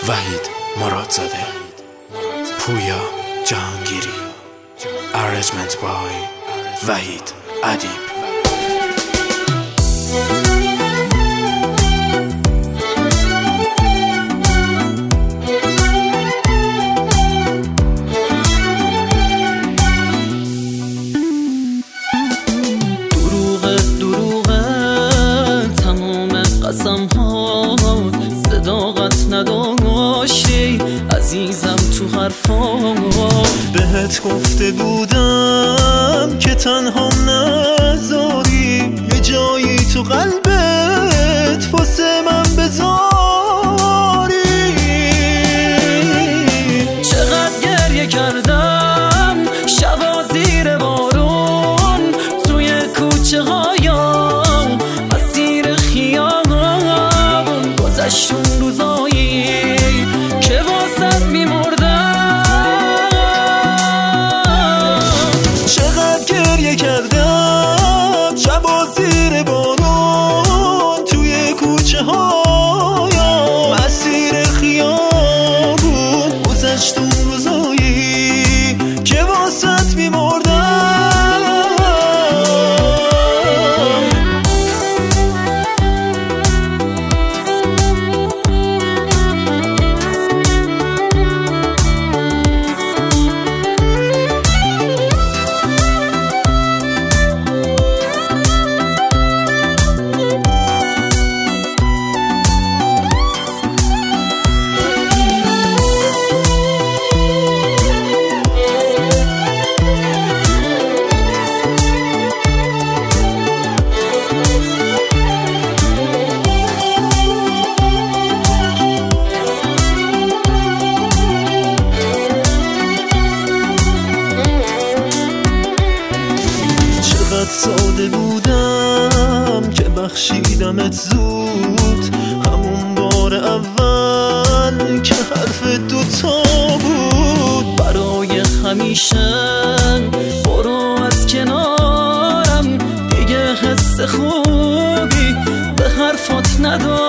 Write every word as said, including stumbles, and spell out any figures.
وحید مرادزاده، پویا جهانگیری. Arrangement by وحید ادیب. قسم ها صداقت نداشتی عزیزم تو حرفا. بهت گفته بودم که تنها نذاری، یه جایی تو قلبت واسه من بذاری. چقدر گریه کردم شبا زیر بارون توی کوچه هایم اسیر خیابون. گذشتون روزایی که واسط میمردم. چقدر گریه کردم شبا زیر بارون توی کوچه هایم اسیر خیابون. گذشتون روزایی که واسط میمردم. ساده بودم که بخشیدمت زود، همون بار اول که حرف دوتا بود. برای همیشه برو از کنارم، دیگه حس خوبی به حرفات ندارم.